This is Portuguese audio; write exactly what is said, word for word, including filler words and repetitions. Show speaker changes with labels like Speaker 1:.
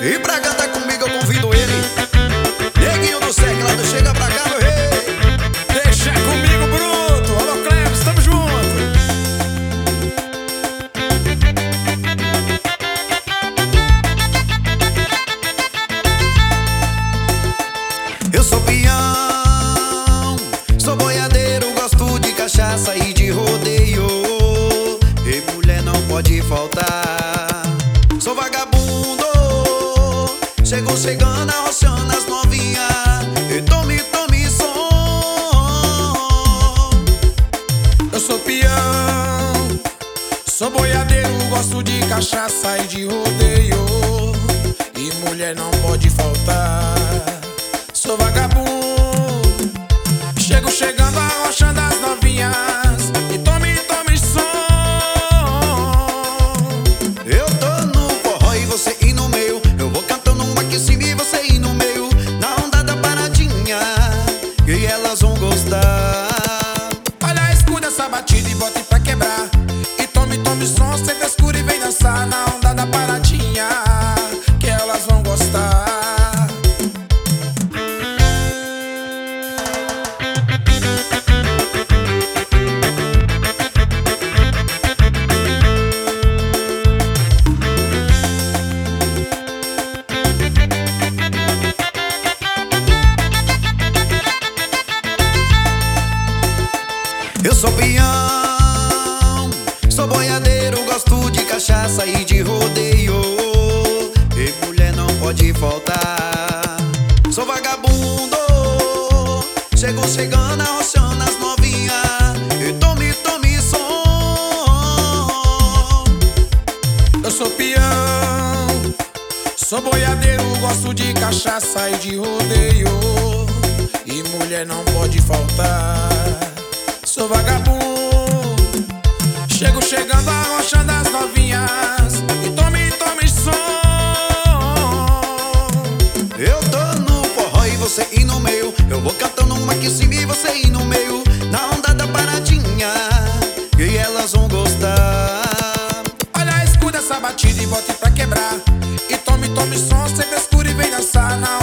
Speaker 1: E pra cantar comigo eu convido ele, Neguinho do Seclado, chega pra cá, meu rei.
Speaker 2: Deixa comigo, bruto. Alô, Cleves, tamo junto.
Speaker 1: Eu sou peão, sou boiadeiro, gosto de cachaça e de rodeio. E mulher não pode faltar. Sou vagabundo, chego chegando, arrochando as novinhas. E tome, tome som.
Speaker 2: Eu sou peão, sou boiadeiro, gosto de cachaça e de rodeio. E mulher não pode faltar. Sou vagabundo, chego chegando, arrochando as novinhas. E tome, tome som.
Speaker 1: Eu tô no forró e você ir no meio. Eu vou cantando uma aqui em cima e você ir no meio. Na onda da paradinha, e elas vão gostar.
Speaker 2: Olha, escuta essa batida e bote pra quebrar. E tome, tome som, sem frescura e vem dançar na onda da paradinha, que elas vão gostar.
Speaker 1: Eu sou peão, sou boiadeiro, gosto de cachaça e de rodeio. E mulher não pode faltar. Sou vagabundo, chego chegando, arrochando as novinhas. E tome, tome som.
Speaker 2: Eu sou peão, sou boiadeiro, gosto de cachaça e de rodeio. E mulher não pode faltar. Sou vagabundo, chego chegando, arrochando as novinhas. E tome, tome som.
Speaker 1: Eu tô no forró e você ir no meio. Eu vou cantando uma aqui em cima e você ir no meio. Na onda da paradinha, e elas vão gostar.
Speaker 2: Olha, escuta essa batida e bote pra quebrar. E tome, tome som, sem frescura e vem dançar na